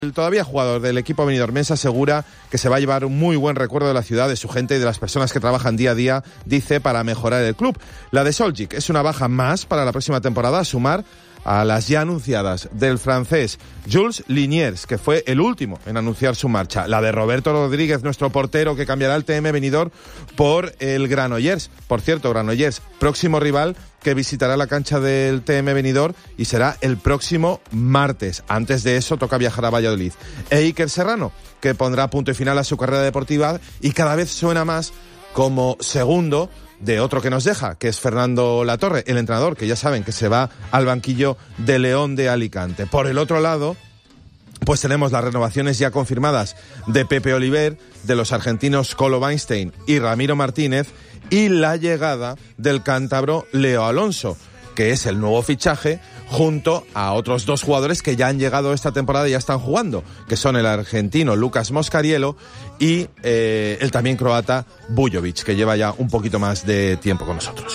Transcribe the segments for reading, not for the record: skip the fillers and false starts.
El todavía jugador del equipo benidormense asegura que se va a llevar un muy buen recuerdo de la ciudad, de su gente y de las personas que trabajan día a día, dice, para mejorar el club. La de Soljic es una baja más para la próxima temporada, a sumar a las ya anunciadas del francés Jules Liniers, que fue el último en anunciar su marcha. La de Roberto Rodríguez, nuestro portero, que cambiará el TM Benidorm por el Granollers. Por cierto, Granollers, próximo rival que visitará la cancha del TM Benidorm y será el próximo martes. Antes de eso toca viajar a Valladolid. E Iker Serrano, que pondrá punto y final a su carrera deportiva y cada vez suena más como segundo de otro que nos deja, que es Fernando Latorre, el entrenador, que ya saben que se va al banquillo de León de Alicante. Por el otro lado, pues tenemos las renovaciones ya confirmadas de Pepe Oliver, de los argentinos Colo Weinstein y Ramiro Martínez, y la llegada del cántabro Leo Alonso, que es el nuevo fichaje, junto a otros dos jugadores que ya han llegado esta temporada y ya están jugando, que son el argentino Lucas Moscariello y el también croata Bujovic, que lleva ya un poquito más de tiempo con nosotros.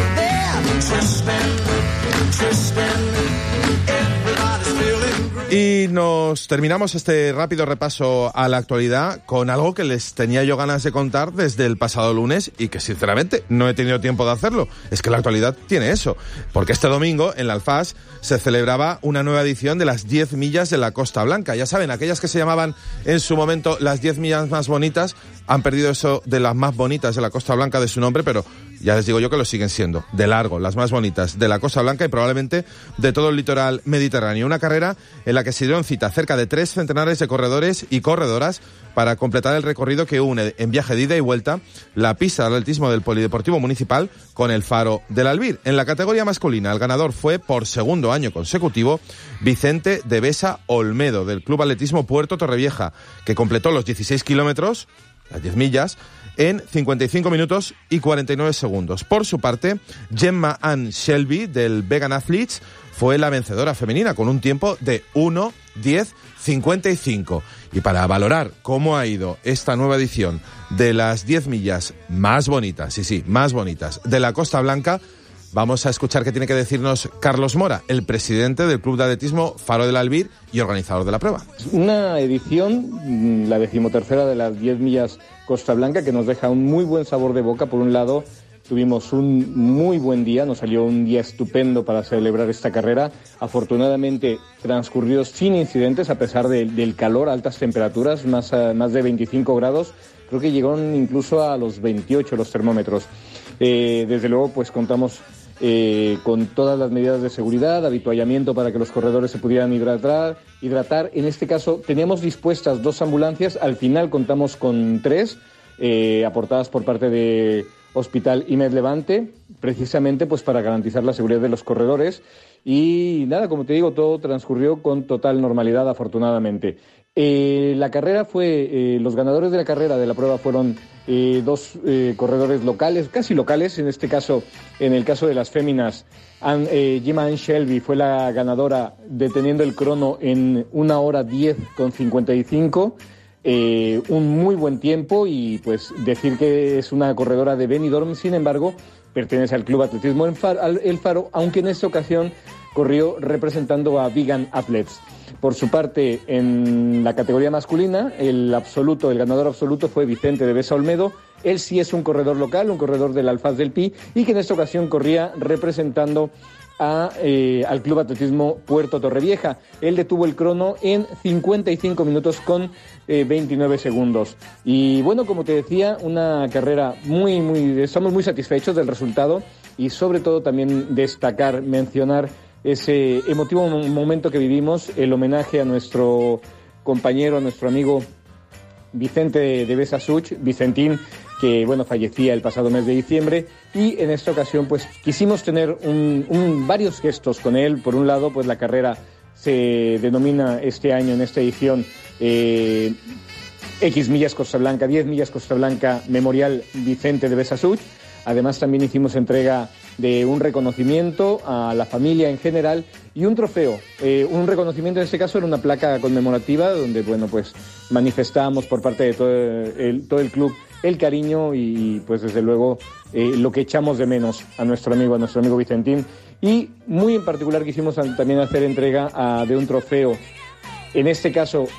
Y nos terminamos este rápido repaso a la actualidad con algo que les tenía yo ganas de contar desde el pasado lunes y que sinceramente no he tenido tiempo de hacerlo. Es que la actualidad tiene eso, porque este domingo en la Alfaz se celebraba una nueva edición de las 10 millas de la Costa Blanca. Ya saben, aquellas que se llamaban en su momento las 10 millas más bonitas han perdido eso de las más bonitas de la Costa Blanca de su nombre, pero ya les digo yo que lo siguen siendo, de largo, las más bonitas de la Costa Blanca y probablemente de todo el litoral mediterráneo. Una carrera en la que se dieron cita cerca de 3 centenares de corredores y corredoras para completar el recorrido que une en viaje de ida y vuelta la pista de atletismo del Polideportivo Municipal con el Faro del Albir. En la categoría masculina, el ganador fue, por segundo año consecutivo, Vicente de Besa Olmedo, del Club Atletismo Puerto Torrevieja, que completó los 16 kilómetros, las 10 millas, en 55 minutos y 49 segundos. Por su parte, Gemma Ann Shelby, del Vegan Athletes, fue la vencedora femenina con un tiempo de 1:10:55. Y para valorar cómo ha ido esta nueva edición de las 10 millas más bonitas, sí, más bonitas, de la Costa Blanca, vamos a escuchar qué tiene que decirnos Carlos Mora, el presidente del Club de Atletismo Faro del Albir y organizador de la prueba. Una edición, la 13ª de las 10 millas Costa Blanca, que nos deja un muy buen sabor de boca. Por un lado, tuvimos un muy buen día, nos salió un día estupendo para celebrar esta carrera. Afortunadamente transcurrió sin incidentes, a pesar del calor, altas temperaturas, más de 25 grados. Creo que llegaron incluso a los 28 los termómetros. Desde luego, pues contamos con todas las medidas de seguridad, habituallamiento para que los corredores se pudieran hidratar. En este caso, teníamos dispuestas 2 ambulancias, al final contamos con 3, aportadas por parte de Hospital IMED Levante, precisamente pues para garantizar la seguridad de los corredores. Y nada, como te digo, todo transcurrió con total normalidad, afortunadamente. La carrera fue, los ganadores de la carrera de la prueba fueron 2 corredores locales, casi locales, en este caso, en el caso de las féminas, Gemma Ann Shelby fue la ganadora, deteniendo el crono en 1:10:55, un muy buen tiempo, y pues decir que es una corredora de Benidorm. Sin embargo, pertenece al Club Atletismo El Faro, aunque en esta ocasión corrió representando a Vegan Athletes. Por su parte, en la categoría masculina, el ganador absoluto fue Vicente de Besa Olmedo. Él sí es un corredor local, un corredor del Alfaz del Pi, y que en esta ocasión corría representando al Club Atletismo Puerto Torrevieja. Él detuvo el crono en 55 minutos con 29 segundos. Y bueno, como te decía, una carrera estamos muy satisfechos del resultado, y sobre todo también mencionar ese emotivo momento que vivimos, el homenaje a nuestro compañero, a nuestro amigo Vicente de Besa Such, Vicentín, que bueno, fallecía el pasado mes de diciembre, y en esta ocasión pues quisimos tener varios gestos con él. Por un lado, pues la carrera se denomina este año, en esta edición, X millas Costa Blanca, 10 millas Costa Blanca, Memorial Vicente de Besa Such. Además, también hicimos entrega de un reconocimiento a la familia en general y un trofeo. Un reconocimiento en este caso era una placa conmemorativa donde, bueno, pues manifestábamos por parte de todo el club el cariño y pues desde luego lo que echamos de menos a nuestro amigo Vicentín. Y muy en particular quisimos también hacer entrega de un trofeo En este caso,